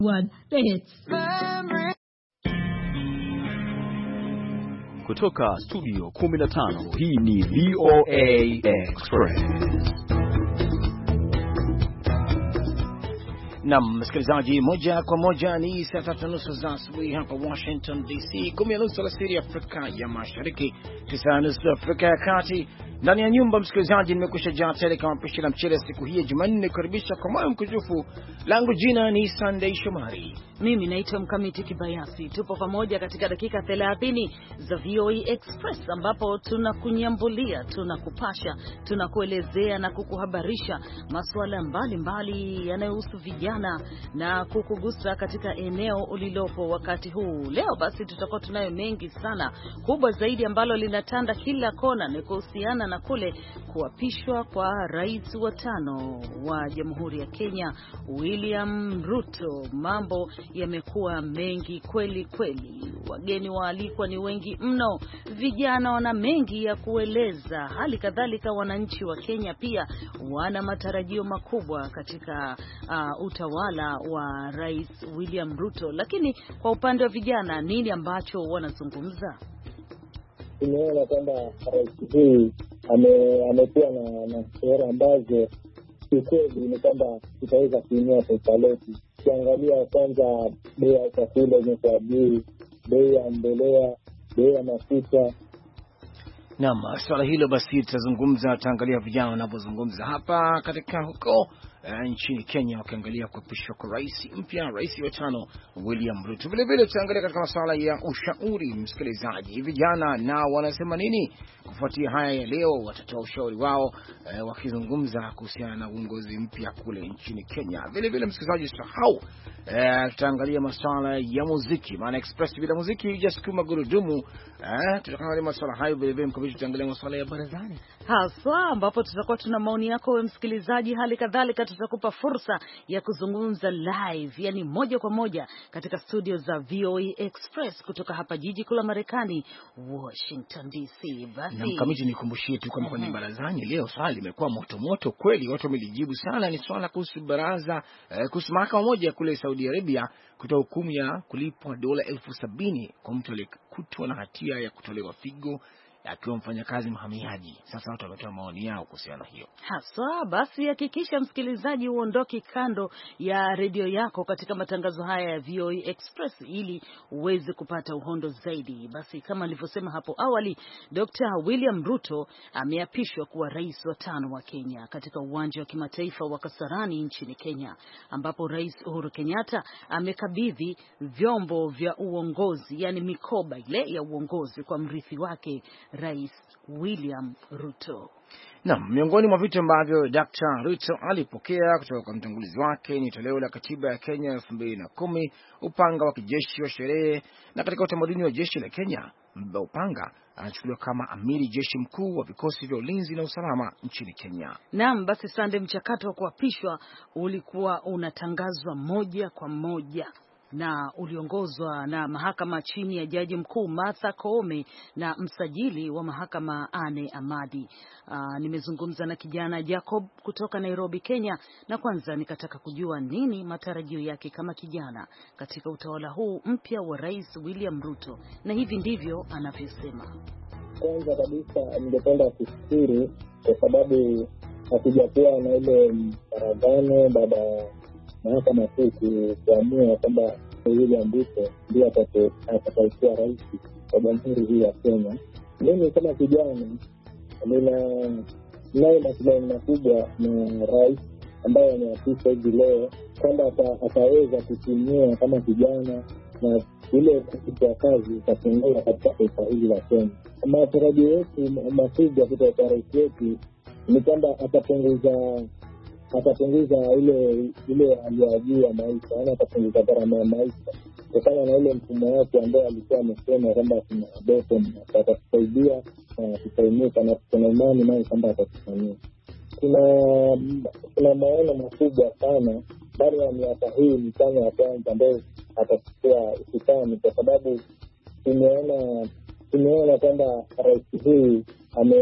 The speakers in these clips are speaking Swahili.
One, the hits. Kutoka studio 15, hii ni VOA Express. Msikilizaji, moja kwa moja ni saa 3:30 za asubuhi hapa Washington DC, 10:30 alasiri Afrika ya Mashariki, 9:30 Afrika ya Kati. Ndani ya nyumba, msikilizaji, nimekwisha jaa tele kama pishi la mchele siku hii ya Jumanne. Karibisha kwa moyo mkunjufu. Langu jina ni Sunday Shomari. Mimi naitwa Mkamiti Kibayasi. Tupo pamoja katika dakika 30 za VOA Express, ambapo tunakunyambulia, tunakupasha, tunakuelezea na kukuhabarisha masuala mbalimbali yanayohusu vijana na kukugusa katika eneo ulilopo wakati huu. Leo basi tutakuwa tunayo mengi sana. Kubwa zaidi ambalo linatanda kila kona ni kuhusiana na kule kuapishwa kwa rais wa 5 wa Jamhuri ya Kenya, William Ruto. Mambo yamekuwa mengi kweli kweli. Wageni waalikwa ni wengi mno. Vijana wana mengi ya kueleza. Hali kadhalika wananchi wa Kenya pia wana matarajio makubwa katika utawala wa Rais William Ruto. Lakini kwa upande wa vijana, nini ambacho wanazungumza? Tumeona kwamba rais hii amekuwa na sera ambazo kikweli ni kwamba itaweza kuinua taifa letu. Ukiangalia kwanza, bei ya chakula imekuwa juu, bei ya mbolea, bei ya mafuta. Swala hilo basi tutazungumza, tutaangalia vijana wanavyozungumza hapa katika huko nchini Kenya, wakiangalia kuapishwa kwa rais mpya, rais wa 5 William Ruto. Vile vile tutaangalia katika masuala ya ushauri. Msikilizaji, vijana nao wanasema nini kufuatia haya ya leo? Watatoa ushauri wao wakizungumza kuhusiana na uongozi mpya kule nchini Kenya. Vile vile msikilizaji, usahau tutaangalia masuala ya muziki, maana express bila muziki hujasukuma gurudumu. Tutaangalia masuala hayo. Vile vile mkabiti tutaangalia masuala ya barazani haswa, ambapo tutakuwa tuna maoni yako wewe msikilizaji. Hali kadhalika tutakupa fursa ya kuzungumza live, yani moja kwa moja katika studio za VOA Express kutoka hapa jiji kuu la Marekani, Washington DC. Basi na mkamiti nikumbushie tu kwamba kwenye barazani leo swali limekuwa moto kweli, watu wamelijibu sana. Ni swala kuhusu baraza kuhusu mahakama moja kule Saudi Arabia kutoa hukumu ya kulipwa dola 70,000 kwa mtu aliyekutwa na hatia ya kutolewa figo akiwa mfanyakazi mhamiaji. Sasa watu wametoa maoni yao kuhusiana hiyo haswa. Basi hakikisha msikilizaji uondoki kando ya redio yako katika matangazo haya ya VOA Express ili uweze kupata uhondo zaidi. Basi kama nilivyosema hapo awali, Dr. William Ruto ameapishwa kuwa rais wa 5 wa Kenya katika uwanja wa kimataifa wa Kasarani nchini Kenya, ambapo Rais Uhuru Kenyatta amekabidhi vyombo vya uongozi, yani mikoba ile ya uongozi, kwa mrithi wake Rais William Ruto. Miongoni mwa vitu ambavyo Dr. Ruto alipokea kutoka kwa mtangulizi wake ni toleo la katiba ya Kenya 2010, upanga wa kijeshi wa sherehe. Na katika utamaduni wa jeshi la Kenya, mbeba upanga anachukuliwa kama amiri jeshi mkuu wa vikosi vya ulinzi na usalama nchini Kenya. Basi Sande, mchakato wa kuapishwa ulikuwa unatangazwa moja kwa moja na uliongozwa na mahakama chini ya jaji mkuu Martha Koome na msajili wa mahakama Anne Amadi. Nimezungumza na kijana Jacob kutoka Nairobi, Kenya, na kwanza nikataka kujua nini matarajio yake kama kijana katika utawala huu mpya wa Rais William Ruto, na hivi ndivyo anavyosema. Kwanza kabisa ningependa kushukuru kwa sababu hatujakuwa na ile maradhano baada mahakama kuu kuamua kwamba William Ruto ndiye atakayekuwa rais wa jamhuri hii ya Kenya. Mimi kama kijana ninayo matumaini makubwa na rais ambaye ameapishwa hivi leo kwamba ataweza kutumia kama kijana na ile kuchukua kazi itapungua katika taifa hili la Kenya. Matarajio yetu makubwa kutoka kwa rais wetu ni kwamba atapunguza ile hali ya juu ya maisha, yani atapunguza gharama ya maisha kutokana na ile mfumo wake ambao alikuwa amesema kwamba kuna doto atatusaidia na tutainuka, na tuna imani naye kwamba atatufanyia. Kuna maono makubwa sana ndani ya miaka hii mitano ya kwanza ambayo atachukua usukani, kwa sababu tumeona kwamba rais hii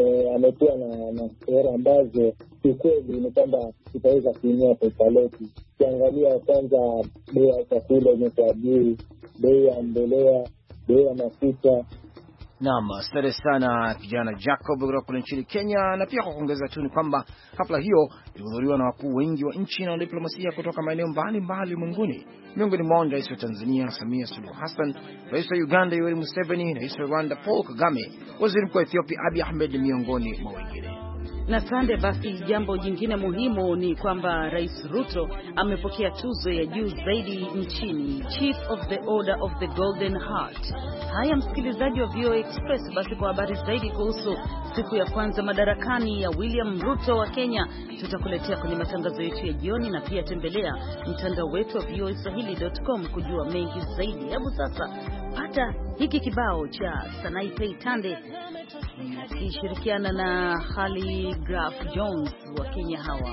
amekuwa na sera ambazo kikweli ni kwamba itaweza kuinua taifa letu. ukiangalia kwanza bei ya chakula imekuwa juu, bei ya mbolea, bei ya mafuta. Naam, asante sana kijana Jacob kutoka kule nchini Kenya. Na pia kwa kuongeza tu ni kwamba hafla hiyo ilihudhuriwa na wakuu wengi wa nchi na diplomasia kutoka maeneo mbalimbali ulimwenguni. Miongoni mwao ni Rais wa Tanzania Samia Suluhu Hassan, Rais wa Uganda Yoweri Museveni, Rais wa Rwanda Paul Kagame, Waziri Mkuu wa Ethiopia Abiy Ahmed miongoni mwa wengine. Na sande, basi jambo jingine muhimu ni kwamba Rais Ruto amepokea tuzo ya juu zaidi nchini, Chief of the Order of the Golden Heart. Haya, msikilizaji wa VOA Express, basi kwa habari zaidi kuhusu siku ya kwanza madarakani ya William Ruto wa Kenya tutakuletea kwenye matangazo yetu ya jioni, na pia tembelea mtandao wetu wa voaswahili.com kujua mengi zaidi. Hebu sasa pata hiki kibao cha Sanaipei Tande akishirikiana na Khaligraph Jones wa Kenya hawa.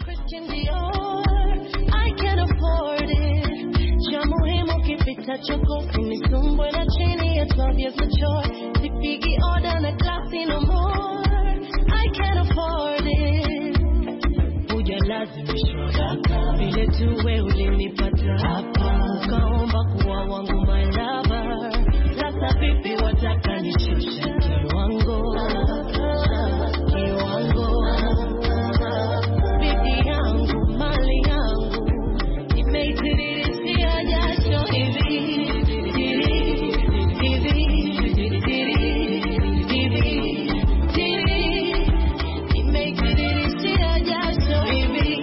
I can afford it. Cha muhimu kipita choko kunisumbwe na chini ya 12 years mature. Sipigi order na klasi no more. I can afford it. Uja lazimishwa hapa, vile tuwe ulinipata hapa, ukaomba kuwa wangu my lover. Sasa vipi wataka nishushe kiwango, bibi yangu, mali yangu, nimeitiririshia jasho hivi nimeitiririshia jasho hivi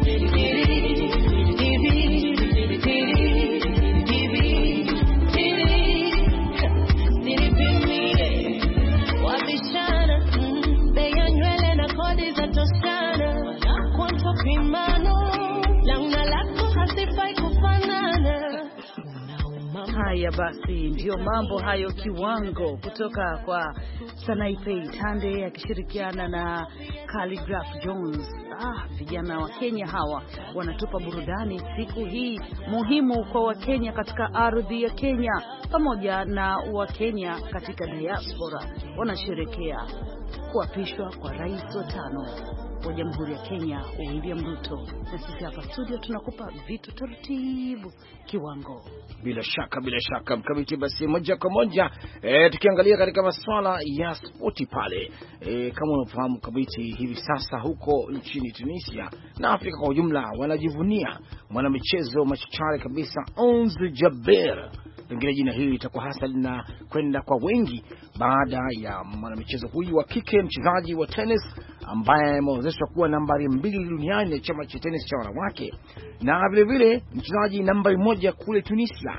Haya basi, ndio mambo hayo, kiwango kutoka kwa Sanaipei Tande akishirikiana na Khaligraph Jones. Vijana wa Kenya hawa wanatupa burudani siku hii muhimu kwa Wakenya katika ardhi ya Kenya, pamoja na Wakenya katika diaspora wanasherekea kuapishwa kwa rais wa 5 wa Jamhuri ya Kenya William Ruto. Na sisi hapa studio tunakupa vitu taratibu kiwango. Bila shaka mkamiti, basi moja kwa moja tukiangalia katika masuala ya spoti pale, kama unafahamu kabiti, hivi sasa huko nchini Tunisia na Afrika kwa ujumla wanajivunia mwanamichezo machachari kabisa Ons Jabeur. Pengine jina hili litakuwa hasa lina kwenda kwa wengi baada ya mwanamichezo huyu wa kike, mchezaji wa tennis ambaye ameozeshwa kuwa nambari 2 duniani na chama cha tennis cha wanawake, na vile vile mchezaji nambari 1 kule Tunisia.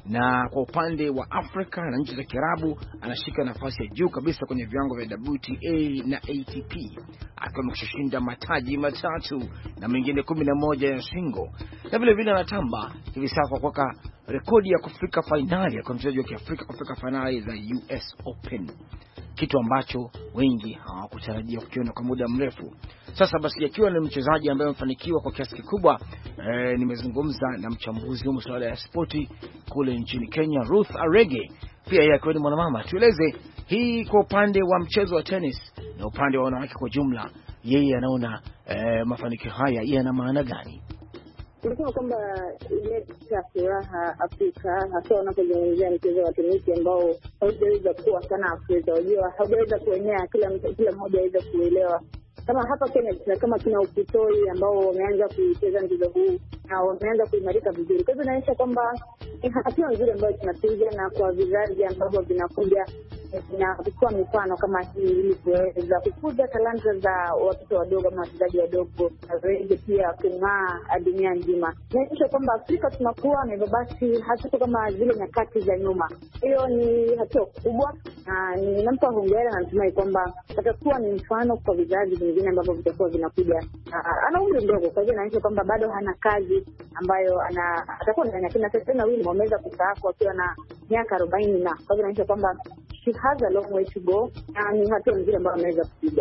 Na kwa upande wa Afrika na nchi za Kiarabu anashika nafasi ya juu kabisa kwenye viwango vya WTA na ATP, akiwa ameshinda mataji 3 na mengine 11 ya single. Na vile vile anatamba hivi sasa kwa kuweka rekodi ya kufika finali kwa mchezaji wa Kiafrika kufika finali za US Open, kitu ambacho wengi hawakutarajia kukiona kwa muda mrefu. Sasa basi, akiwa ni mchezaji ambaye amefanikiwa kwa kiasi kikubwa, nimezungumza na mchambuzi wa masuala ya spoti kule nchini Kenya, Ruth Arege, pia yeye akiwa ni mwanamama. Tueleze hii kwa upande wa mchezo wa tennis na upande wa wanawake kwa jumla, yeye anaona mafanikio haya yana maana gani? Tunasema kwamba imeleta furaha Afrika, hasa wanapozungumzia mchezo wa tenisi ambao haujaweza kuwa sana Afrika. Unajua, haujaweza kuenea kila mmoja aweze kuelewa. Kama hapa Kenya kama tuna Ukitoi ambao wameanza kucheza mchezo huu na wameanza kuimarika vizuri. Kwa hivyo inaonyesha kwamba ni hatua nzuri ambayo tunapiga, na kwa vizazi ambavyo vinakuja na kuchukua mifano kama hii ili kuweza kukuza talanta za watoto wadogo ama wachezaji wadogo, na zaidi pia kung'aa dunia nzima. Inaonyesha kwamba Afrika tunakuwa, na hivyo basi hatuko kama zile nyakati za nyuma. Hiyo ni hatua kubwa, na ninampa hongera, na natumai kwamba atakuwa ni mfano kwa vizazi vingine ambavyo vitakuwa vinakuja. Ana umri mdogo, kwa hivyo inaonyesha kwamba bado hana kazi ambayo atakuwa ndani. Tena William wameweza kustaafu akiwa na miaka 40, na kwa hivyo inaonyesha kwamba she has a long way to go, na ni hatua nzuri ambayo ameweza kupiga.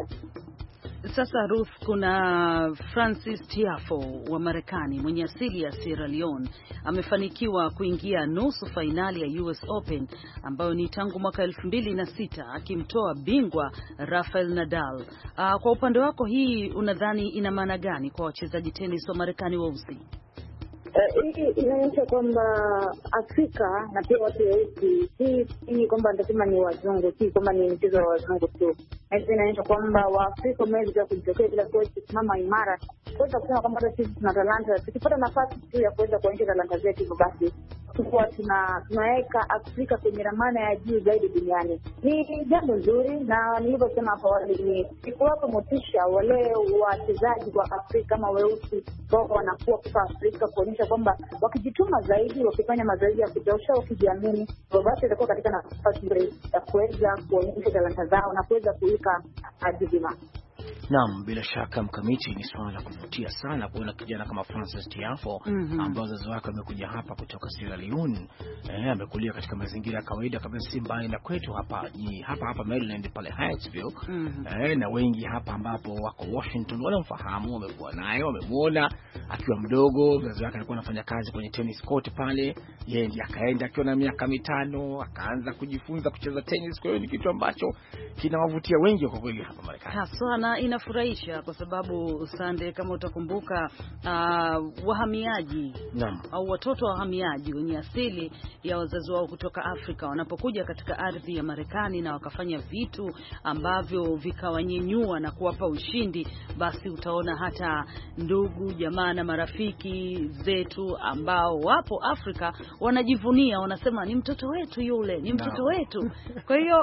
Sasa Ruth, kuna Francis Tiafoe wa Marekani mwenye asili ya Sierra Leone amefanikiwa kuingia nusu fainali ya US Open ambayo ni tangu mwaka 2006, akimtoa bingwa Rafael Nadal. Kwa upande wako hii unadhani ina maana gani kwa wachezaji tenis wa Marekani weusi? Hii inaonyesha kwamba Afrika na pia watu weusi, si kwamba nitasema ni wazungu, si kwamba ni mchezo wa wazungu tu. Inaonyesha kwamba Waafrika wameweza kujitokea bila kusimama imara, kuweza kusema kwamba hata sisi tuna talanta, tukipata nafasi tu ya kuweza kuonyesha talanta zetu, basi tukuwa tunaweka Afrika kwenye ramani ya juu zaidi duniani. Ni jambo nzuri, na nilivyosema hapo awali ni kuwapa motisha wale wachezaji wa Afrika kama weusi ambao wanakuwa kutoka Afrika, kuonyesha kwamba wakijituma zaidi, wakifanya mazoezi ya kutosha, wakijiamini, basi watakuwa katika nafasi nzuri ya kuweza kuonyesha talanta zao na kuweza kuika ajibima. Naam, bila shaka Mkamiti, ni swala la kuvutia sana kuona kijana kama Francis Tiafo ambao wazazi wake wamekuja hapa kutoka Sierra Leone. Amekulia katika mazingira ya kawaida kabisa, si mbali na kwetu hapa Maryland pale Hyattsville. Na wengi hapa ambapo wako Washington wanamfahamu, wamekuwa naye, wamemuona akiwa mdogo. Wazazi wake alikuwa anafanya kazi kwenye tennis court pale, yeye ndiye akaenda akiwa na miaka 5 akaanza kujifunza kucheza tennis. Kwa hiyo ni kitu ambacho kinawavutia wengi kwa kweli hapa Marekani. Haswa inafurahisha kwa sababu Sande, kama utakumbuka, wahamiaji au watoto wa wahamiaji wenye asili ya wazazi wao kutoka Afrika wanapokuja katika ardhi ya Marekani na wakafanya vitu ambavyo vikawanyenyua na kuwapa ushindi, basi utaona hata ndugu jamaa na marafiki zetu ambao wapo Afrika wanajivunia, wanasema ni mtoto wetu yule, ni mtoto wetu. Kwa hiyo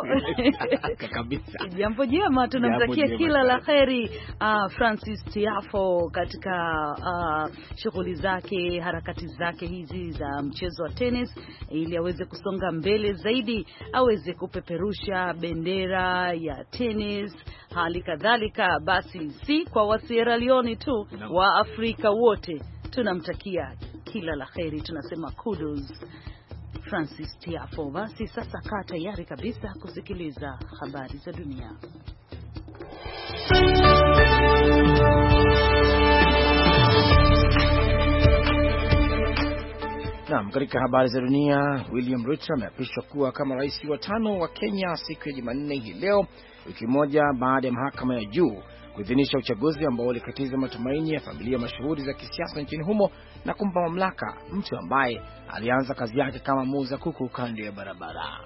kabisa jambo jema, tunamtakia kila la heri Francis Tiafo katika shughuli zake, harakati zake hizi za mchezo wa tennis, ili aweze kusonga mbele zaidi, aweze kupeperusha bendera ya tennis. Hali kadhalika basi, si kwa wa Sierra Leone tu, wa Afrika wote tunamtakia kila la heri, tunasema kudos Francis Tiafo. Basi sasa kaa tayari kabisa kusikiliza habari za dunia. Naam, katika habari za dunia, William Ruto ameapishwa kuwa kama rais wa 5 wa Kenya siku ya Jumanne hii leo, wiki moja baada ya mahakama ya juu kuidhinisha uchaguzi ambao ulikatiza matumaini ya familia mashuhuri za kisiasa nchini humo na kumpa mamlaka mtu ambaye alianza kazi yake kama muuza kuku kando ya barabara.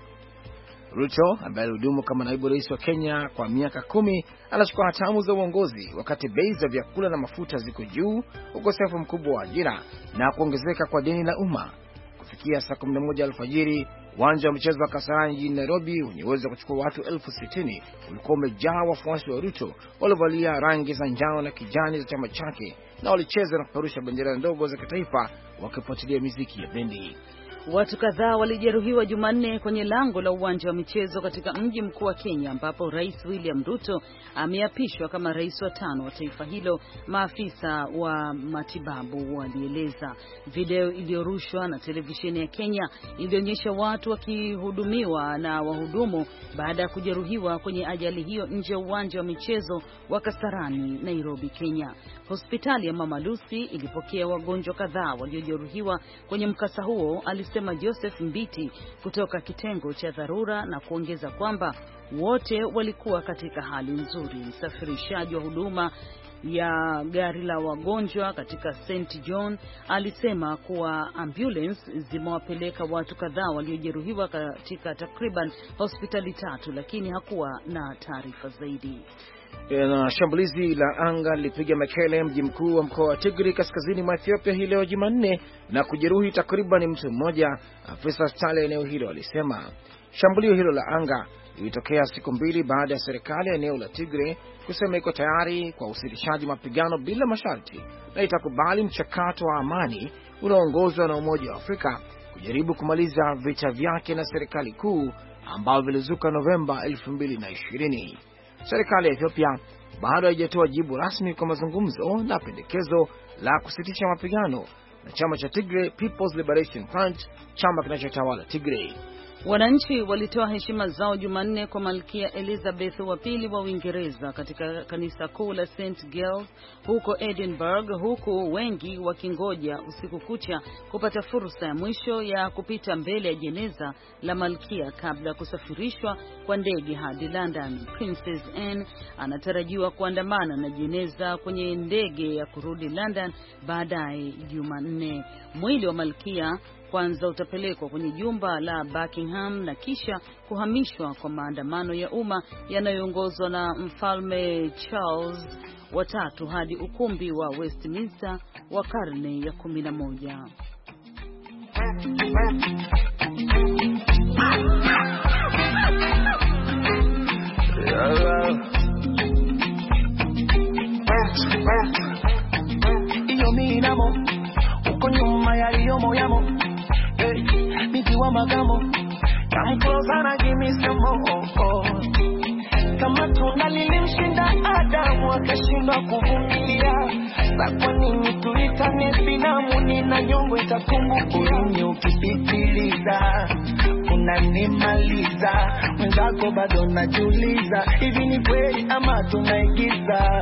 Ruto ambaye alihudumu kama naibu rais wa Kenya kwa miaka 10 anachukua hatamu za uongozi wakati bei za vyakula na mafuta ziko juu, ukosefu mkubwa wa ajira na kuongezeka kwa deni la umma. Kufikia saa 11 alfajiri, uwanja wa michezo wa Kasarani jijini Nairobi unyeweza kuchukua watu 60,000 ulikuwa umejaa wafuasi wa Ruto waliovalia rangi za njano na kijani za chama chake, na walicheza na kupeperusha bendera ndogo za kitaifa wakifuatilia muziki ya bendi. Watu kadhaa walijeruhiwa Jumanne kwenye lango la uwanja wa michezo katika mji mkuu wa Kenya, ambapo Rais William Ruto ameapishwa kama rais wa 5 wa taifa hilo, maafisa wa matibabu walieleza. Video iliyorushwa na televisheni ya Kenya ilionyesha watu wakihudumiwa na wahudumu baada ya kujeruhiwa kwenye ajali hiyo nje ya uwanja wa michezo wa Kasarani, Nairobi, Kenya. Hospitali ya Mama Lucy ilipokea wagonjwa kadhaa waliojeruhiwa kwenye mkasa huo, alisema Joseph Mbiti kutoka kitengo cha dharura, na kuongeza kwamba wote walikuwa katika hali nzuri. Msafirishaji wa huduma ya gari la wagonjwa katika St. John alisema kuwa ambulance zimewapeleka watu kadhaa waliojeruhiwa katika takriban hospitali 3, lakini hakuwa na taarifa zaidi. Na shambulizi la anga lilipiga Mekele, mji mkuu wa mkoa wa Tigray kaskazini mwa Ethiopia hii leo Jumanne, na kujeruhi takriban mtu mmoja, afisa hospitali eneo hilo alisema. Shambulio hilo la anga lilitokea siku 2 baada ya serikali ya eneo la Tigray kusema iko tayari kwa usitishaji mapigano bila masharti na itakubali mchakato wa amani unaoongozwa na Umoja wa Afrika kujaribu kumaliza vita vyake na serikali kuu ambao vilizuka Novemba 2020. Serikali ya Ethiopia bado haijatoa jibu rasmi kwa mazungumzo na pendekezo la kusitisha mapigano na chama cha Tigray People's Liberation Front, chama kinachotawala Tigray. Wananchi walitoa heshima zao Jumanne kwa Malkia Elizabeth wa pili wa Uingereza katika kanisa kuu la St Giles huko Edinburgh, huku wengi wakingoja usiku kucha kupata fursa ya mwisho ya kupita mbele ya jeneza la malkia kabla ya kusafirishwa kwa ndege hadi London. Princess Anne anatarajiwa kuandamana na jeneza kwenye ndege ya kurudi London baadaye Jumanne. Mwili wa malkia kwanza utapelekwa kwenye jumba la Buckingham na kisha kuhamishwa kwa maandamano ya umma yanayoongozwa na Mfalme Charles watatu hadi ukumbi wa Westminster wa karne ya 11. Iyo minamo uko nyuma yaliyomoyamo wa magamo, come closer and give me some more. Kama tunda lilimshinda Adamu akashindwa kuvumilia, na kwa nini tuitane binamu? Nina nyongo itapungukia. Ni ukipitiliza unanimaliza, mwenzako bado najiuliza, hivi ni kweli ama tunaigiza?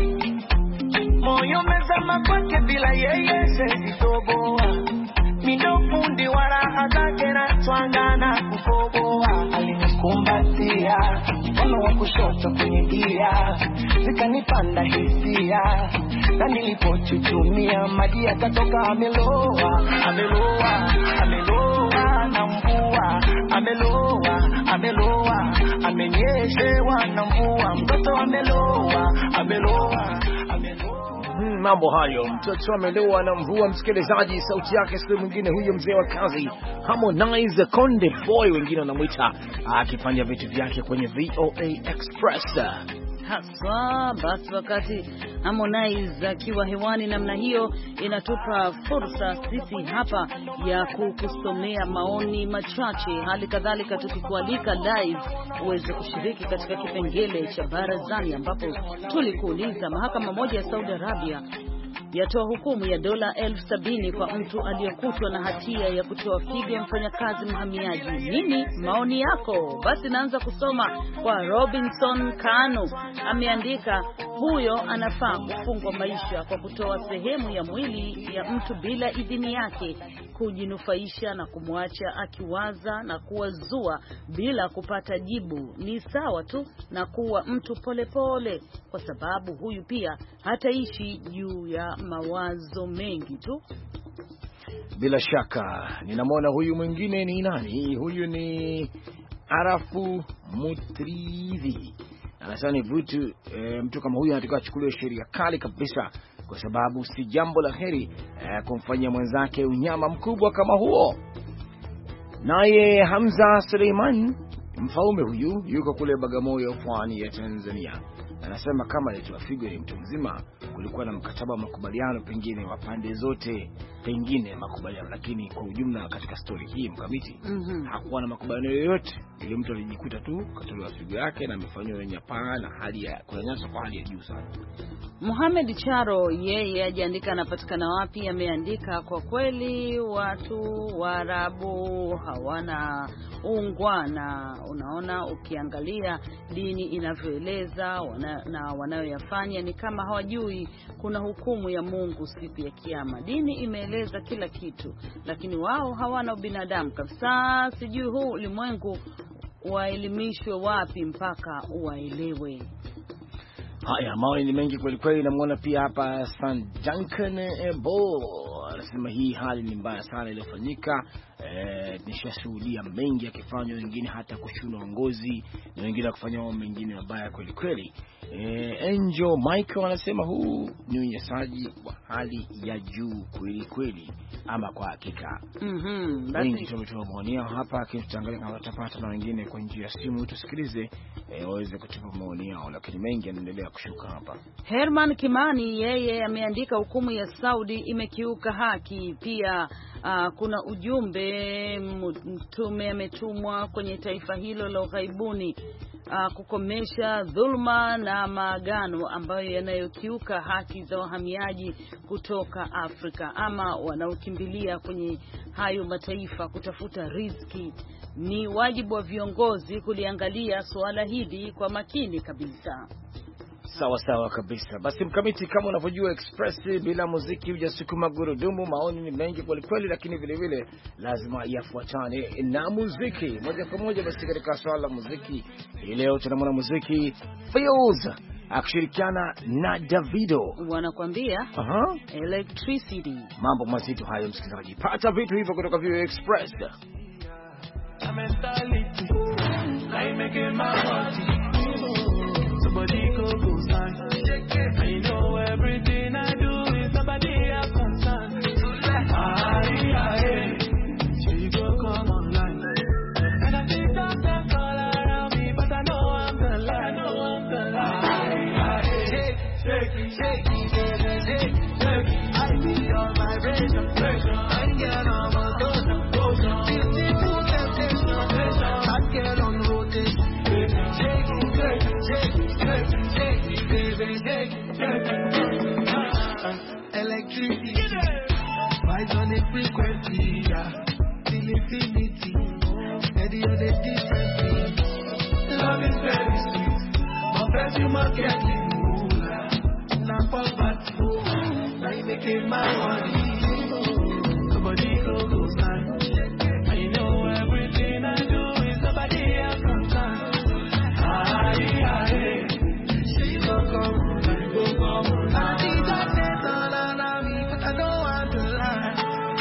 Moyo umezama kwake bila yeye siwezi toboa. Mindo fundi wala zake na twangana kukoboa. Alinikumbatia mkono wa kushoto kwenye gia, zikanipanda hisia, na nilipochuchumia maji yakatoka. Ameloa, ameloa, ameloa na mvua. Ameloa, ameloa, amenyeshewa na mvua. Mtoto ameloa, ameloa, ameloa. Mambo hayo, mtoto ameloa na mvua. Msikilizaji, sauti yake siku mwingine huyo mzee wa kazi Harmonize Konde Boy, wengine wanamuita, akifanya vitu vyake kwenye VOA Express haswa. Basi wakati Harmonize akiwa hewani namna hiyo, inatupa fursa sisi hapa ya kukusomea maoni machache, hali kadhalika tukikualika live uweze kushiriki katika kipengele cha barazani, ambapo tulikuuliza mahakama moja ya Saudi Arabia yatoa hukumu ya dola 70,000 kwa mtu aliyekutwa na hatia ya kutoa figo ya mfanyakazi mhamiaji. Nini maoni yako? Basi naanza kusoma kwa Robinson Kanu. Ameandika, huyo anafaa kufungwa maisha kwa kutoa sehemu ya mwili ya mtu bila idhini yake, kujinufaisha na kumwacha akiwaza na kuwazua bila kupata jibu. Ni sawa tu na kuwa mtu polepole, kwa sababu huyu pia hataishi juu ya mawazo mengi tu. Bila shaka ninamwona huyu mwingine. Ni nani huyu? Ni Arafu Mutrivi. Anasema ni mtu kama huyu anatakiwa achukuliwe sheria kali kabisa, kwa sababu si jambo la heri kumfanyia mwenzake unyama mkubwa kama huo. Naye Hamza Suleiman, mfaume huyu, yuko kule Bagamoyo, pwani ya Tanzania, anasema kama alitoa figo ni mtu mzima, kulikuwa na mkataba wa makubaliano pengine wa pande zote, pengine makubaliano, lakini kwa ujumla katika story hii mkamiti hakuwa na makubaliano yoyote. Ile mtu alijikuta tu katolewa figo yake na amefanywa unyanyapaa na hali ya kunyanyaswa kwa hali ya juu sana. Muhammad Charo, yeye ajiandika anapatikana wapi, ameandika kwa kweli watu Waarabu hawana ungwana. Unaona, ukiangalia dini inavyoeleza na wanayoyafanya ni kama hawajui kuna hukumu ya Mungu siku ya kiyama. Dini imeeleza kila kitu, lakini wao hawana ubinadamu kabisa. Sijui huu ulimwengu waelimishwe wapi mpaka uwaelewe. Haya, maoni ni mengi kweli kweli. Namuona pia hapa San Duncan Ebo anasema hii hali ni mbaya sana iliyofanyika. Nishashuhudia mengi yakifanywa, wengine hata kushunwa ngozi na wengine kufanya mambo mengine mabaya kweli kweli. Angel Michael anasema huu ni unyanyasaji wa hali ya juu kweli kweli, ama kwa hakika. Wengi tumetoa maoni yao hapa, tutaangalia kama tutapata na wengine kwa njia ya simu tusikilize waweze kutupa maoni yao, lakini mengi yanaendelea kushuka hapa. Herman Kimani, yeye ameandika hukumu ya Saudi imekiuka haki. Pia kuna ujumbe mtume ametumwa kwenye taifa hilo la ughaibuni kukomesha dhulma na maagano ambayo yanayokiuka haki za wahamiaji kutoka Afrika ama wanaokimbilia kwenye hayo mataifa kutafuta riziki. Ni wajibu wa viongozi kuliangalia suala hili kwa makini kabisa. Sawa sawa kabisa. Basi Mkamiti, kama unavyojua Express bila muziki hujasukuma gurudumu. Maoni ni mengi kweli kweli, lakini vile vile lazima yafuatane na muziki moja kwa moja. Basi katika swala la muziki hii leo tunamwona muziki Fields akishirikiana na Davido wanakuambia Electricity. Mambo mazito hayo, msikilizaji, pata vitu hivyo kutoka VOA Express. Somebody go sign. I know everything I do is somebody else concerned. She go come online. And I think that's all around me, but I know I'm the lie. Shake it, baby, shake it. I need your vibration. I get on my toes. Feel the full temptation. I get on rotation. Shake it. Electricity, vibes on the frequency, till infinity, steady on the different things. Love is very sweet, but perfume will get me moolah. Not poverty, now you making my money. Somebody go sign. I know everything I do is somebody else concerned. She go come on. I think I said all around me, but I don't want to lie.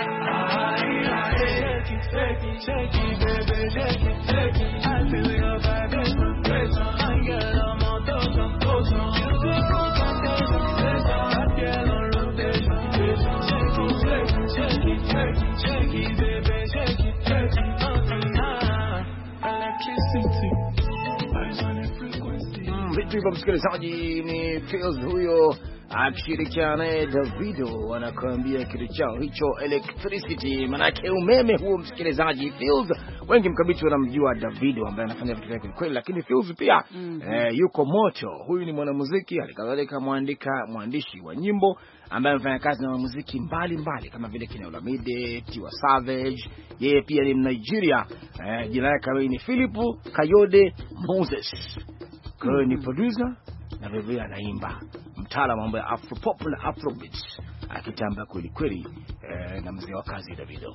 Shake it, baby, shake it. I feel your vibration. I get on my toes, you go I get on rotation. Shake it, baby, shake it. Electricity. Vitu hivyo msikilizaji, ni Fields huyo akishirikiana naye Davido wanakuambia kitu chao hicho Electricity, manake umeme huo msikilizaji. Fields wengi Mkamiti wanamjua Davido ambaye anafanya vitu vyake kweli, lakini Fields pia yuko moto. Huyu ni mwanamuziki, alikadhalika mwandishi wa nyimbo ambaye anafanya kazi na muziki mbalimbali kama vile kina Olamide, Tiwa Savage. Yeye pia ni Nigeria, jina lake ni Philip Kayode Moses. Kwa ni producer na vile anaimba, mtaalamu mambo ya Afropop na Afrobeats, akitamba kweli kweli na mzee wa kazi Davido.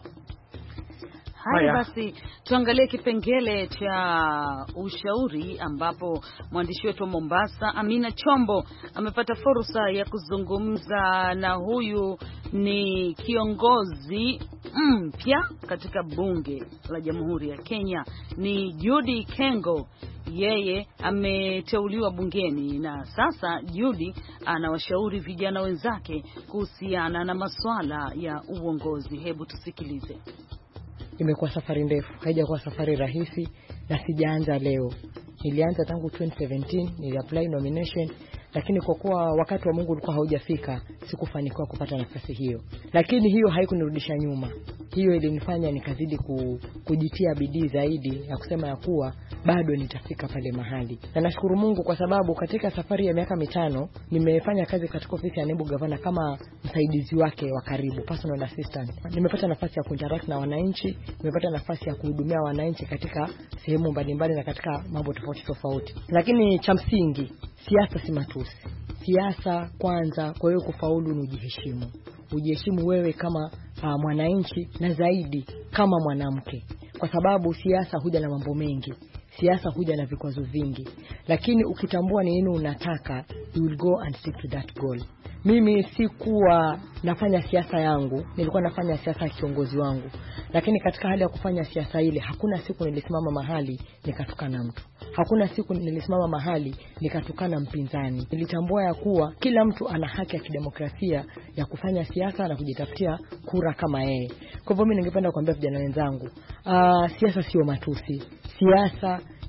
Haya basi, tuangalie kipengele cha ushauri ambapo mwandishi wetu wa Mombasa Amina Chombo amepata fursa ya kuzungumza na huyu ni kiongozi mpya katika bunge la Jamhuri ya Kenya, ni Judy Kengo. Yeye ameteuliwa bungeni na sasa Judy anawashauri vijana wenzake kuhusiana na masuala ya uongozi. Hebu tusikilize. Imekuwa safari ndefu, haijakuwa safari rahisi, na sijaanza leo. Nilianza tangu 2017, niliapply nomination, lakini kwa kuwa wakati wa Mungu ulikuwa haujafika, sikufanikiwa kupata nafasi hiyo. Lakini hiyo haikunirudisha nyuma. Hiyo ilinifanya nikazidi kujitia bidii zaidi ya kusema ya kuwa bado nitafika pale mahali. Na nashukuru Mungu kwa sababu katika safari ya miaka 5 nimefanya kazi katika ofisi ya naibu gavana kama msaidizi wake wa karibu, personal assistant. Nimepata nafasi ya kuinteract na wananchi, nimepata nafasi ya kuhudumia wananchi katika sehemu mbalimbali na katika mambo tofauti tofauti. Lakini cha msingi, siasa si matusi. Siasa kwanza, kwa hiyo kufaulu ni ujiheshimu. Ujiheshimu wewe kama mwananchi na zaidi kama mwanamke. Kwa sababu siasa huja na mambo mengi. Siasa huja na vikwazo vingi. Lakini ukitambua ni nini unataka, you will go and stick to that goal. Mimi sikuwa nafanya siasa yangu, nilikuwa nafanya siasa ya kiongozi wangu. Lakini katika hali ya kufanya siasa ile, hakuna siku nilisimama mahali nikatukana mtu. Hakuna siku nilisimama mahali nikatukana mpinzani. Nilitambua ya kuwa kila mtu ana haki ya kidemokrasia ya kufanya siasa na kujitafutia kura kama yeye. Kwa hivyo mimi ningependa kuambia vijana wenzangu, siasa sio matusi. Siasa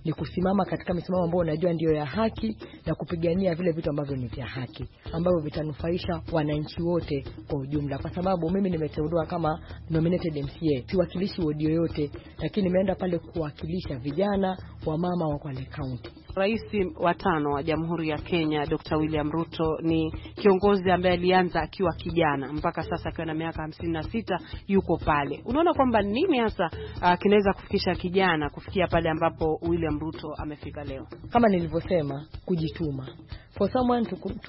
ni kusimama katika misimamo ambayo unajua ndio ya haki na kupigania vile vitu ambavyo ni vya haki ambavyo vitanufaisha wananchi wote kwa ujumla. Kwa sababu mimi nimeteuliwa kama nominated MCA, siwakilishi wodi yoyote, lakini nimeenda pale kuwakilisha vijana wa mama wa Kwale County. Rais wa 5 wa Jamhuri ya Kenya Dr. William Ruto ni kiongozi ambaye alianza akiwa kijana mpaka sasa akiwa na miaka 56 yuko pale. Unaona kwamba nini hasa kinaweza kufikisha kijana kufikia pale ambapo William Ruto amefika leo? Kama nilivyosema, kujituma. For someone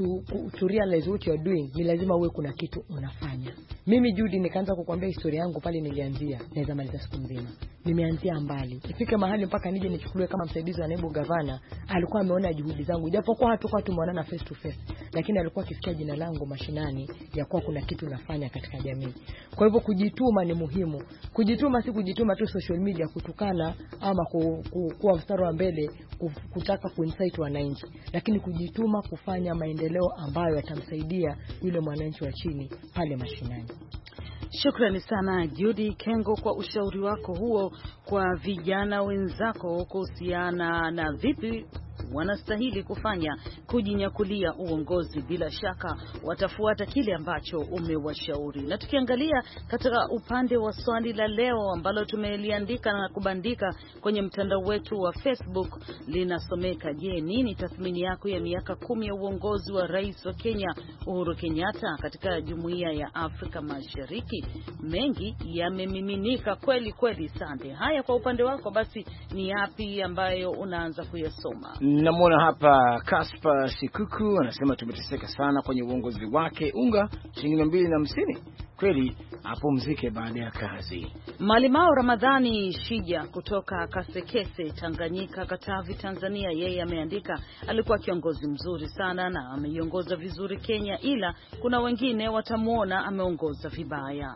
to realize what you are doing, ni lazima uwe kuna kitu unafanya. Mimi Judy nikaanza kukuambia historia yangu pale nilianzia, naweza maliza siku nzima. Nimeanzia mbali. Ifike mahali mpaka nije nichukuliwe kama msaidizi wa naibu gavana, alikuwa ameona juhudi zangu. Japokuwa hatukuwa tumeonana face to face, lakini alikuwa akisikia jina langu mashinani ya kuwa kuna kitu nafanya katika jamii. Kwa hivyo kujituma ni muhimu. Kujituma si kujituma tu social media kutukana ama kuwa mstari wa mbele kutaka kuinsight wananchi, lakini kujituma kufanya maendeleo ambayo yatamsaidia yule mwananchi wa chini pale mashinani. Shukrani sana Judy Kengo kwa ushauri wako huo kwa vijana wenzako kuhusiana na vipi wanastahili kufanya kujinyakulia uongozi. Bila shaka watafuata kile ambacho umewashauri. Na tukiangalia katika upande wa swali la leo ambalo tumeliandika na kubandika kwenye mtandao wetu wa Facebook, linasomeka: je, nini tathmini yako ya miaka 10 ya uongozi wa Rais wa Kenya Uhuru Kenyatta katika Jumuiya ya Afrika Mashariki? Mengi yamemiminika kweli kweli. Sante. Haya, kwa upande wako basi ni yapi ambayo unaanza kuyasoma? Namwona hapa Kaspa Sikuku anasema tumeteseka sana kwenye uongozi wake, unga shilingi 250. Kweli apumzike baada ya kazi. Malimao Ramadhani Shija kutoka Kasekese, Tanganyika, Katavi, Tanzania, yeye ameandika alikuwa kiongozi mzuri sana na ameiongoza vizuri Kenya, ila kuna wengine watamuona ameongoza vibaya.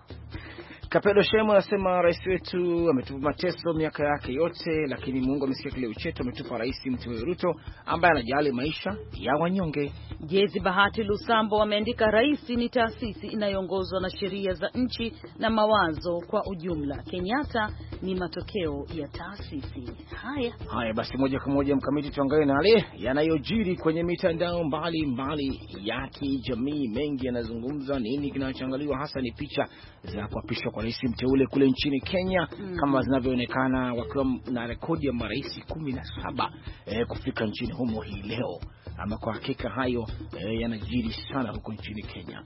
Kapedo Shemo anasema rais wetu ametupa mateso miaka yake yote, lakini Mungu amesikia kile chetu, ametupa rais mteule Ruto ambaye anajali maisha ya wanyonge. Jezi Bahati Lusambo ameandika rais ni taasisi inayoongozwa na sheria za nchi na mawazo kwa ujumla. Kenyatta ni matokeo ya taasisi. Haya basi moja kwa moja Mkamiti, tuangalie na yale yanayojiri kwenye mitandao mbali ya kijamii. Mengi yanazungumza, nini kinachoangaliwa hasa ni picha za kuapishwa kwa rais mteule kule nchini Kenya. Kama zinavyoonekana wakiwa na rekodi ya marais 17 kufika nchini humo hii leo. Ama kwa hakika hayo yanajiri sana huko nchini Kenya.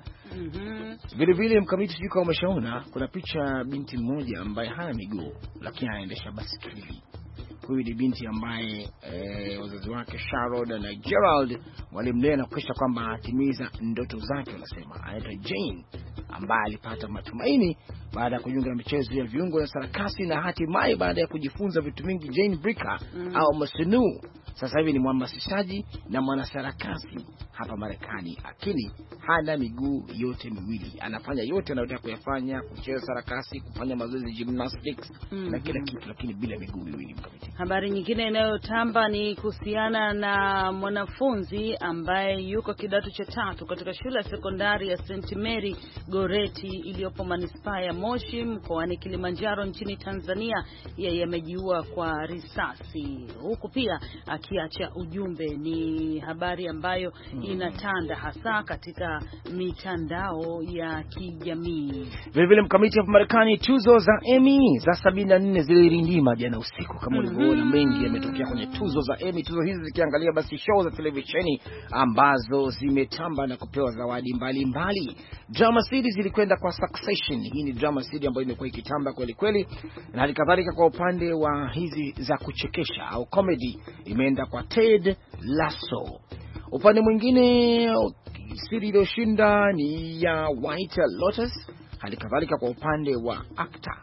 Vile vile Mkamiti, sijui kama umeshaona kuna picha binti mmoja ambaye hana miguu lakini anaendesha basikeli. Huyu ni binti ambaye wazazi wake Sharon na Gerald walimlea na kuhakikisha kwamba atimiza ndoto zake. Wanasema anaitwa Jane, ambaye alipata matumaini baada ya kujiunga na michezo ya viungo na sarakasi, na hatimaye baada ya kujifunza vitu vingi, Jane Bricker au Masinu sasa hivi ni mhamasishaji na mwanasarakasi hapa Marekani, lakini hana miguu yote miwili. Anafanya yote anayotaka kuyafanya, kucheza sarakasi, kufanya mazoezi gymnastics na kila kitu, lakini bila miguu miwili. Habari nyingine inayotamba ni kuhusiana na mwanafunzi ambaye yuko kidato cha 3 katika shule ya sekondari ya St. Mary Goreti iliyopo manispaa ya Moshi mkoani Kilimanjaro nchini Tanzania. Yeye amejiua kwa risasi huku pia akiacha ujumbe. Ni habari ambayo inatanda hasa katika mitandao ya kijamii. Vile vile Mkamiti, hapa Marekani tuzo za Emmy za 74 zilirindima jana usiku. Kama ulivyoona, mengi yametokea kwenye tuzo za Emmy. Tuzo hizi zikiangalia basi show za televisheni ambazo zimetamba na kupewa zawadi mbalimbali. Drama series ilikwenda kwa Succession. Hii ni drama series ambayo imekuwa ikitamba kweli kweli, na halikadhalika kwa upande wa hizi za kuchekesha au comedy imeenda kwa Ted Lasso. Upande mwingine series iliyoshinda ni ya White Lotus. Halikadhalika kwa upande wa actor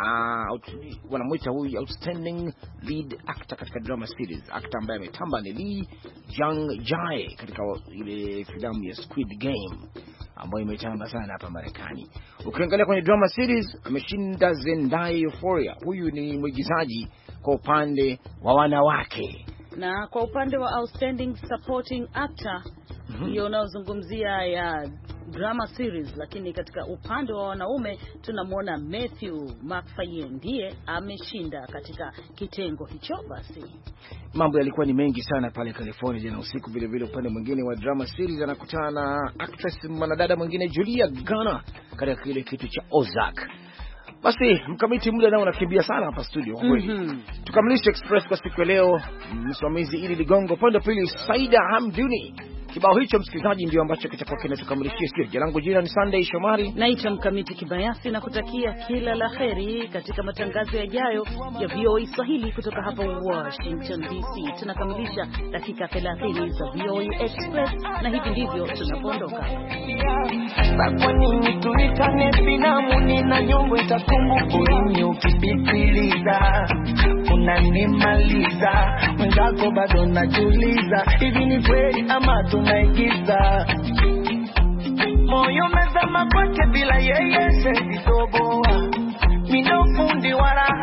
wanamuita huyu outstanding lead actor katika drama series. Actor ambaye ametamba ni Lee Jung-jae katika ile filamu ya Squid Game ambayo imetamba sana hapa Marekani. Ukiangalia kwenye drama series ameshinda Zendaya Euphoria. Huyu ni mwigizaji kwa upande wa wanawake. Na kwa upande wa outstanding supporting actor hiyo unaozungumzia ya drama series, lakini katika upande wa wanaume tunamwona Matthew McFadyen ndiye ameshinda katika kitengo hicho. Basi mambo yalikuwa ni mengi sana pale California jana usiku. Vile vile upande mwingine wa drama series anakutana na actress mwanadada mwingine Julia Garner katika kile kitu cha Ozark. Basi mkamiti, muda nao unakimbia sana hapa studio kwa kweli. Tukamilishe Express kwa siku ya leo. Msimamizi Idi Ligongo, pande pili Saida Hamduni. Kibao hicho msikilizaji ndio ambacho kitakuwa kinatukamilishia sio. Jina ni Sunday Shomari. Naitwa Mkamiti Kibayasi na kutakia kila la kheri katika matangazo yajayo ya VOA Swahili kutoka hapa Washington DC. Tunakamilisha dakika 30 za VOA Express na hivi ndivyo tunapoondoka. Kwa nini tuitane binamu na nyongo itakumbuka ukipitiliza unanimaliza mwenzako bado najiuliza hivi ni kweli ama tunaigiza moyo mezama kwake bila yeye sisi toboa mimi ndo fundi wala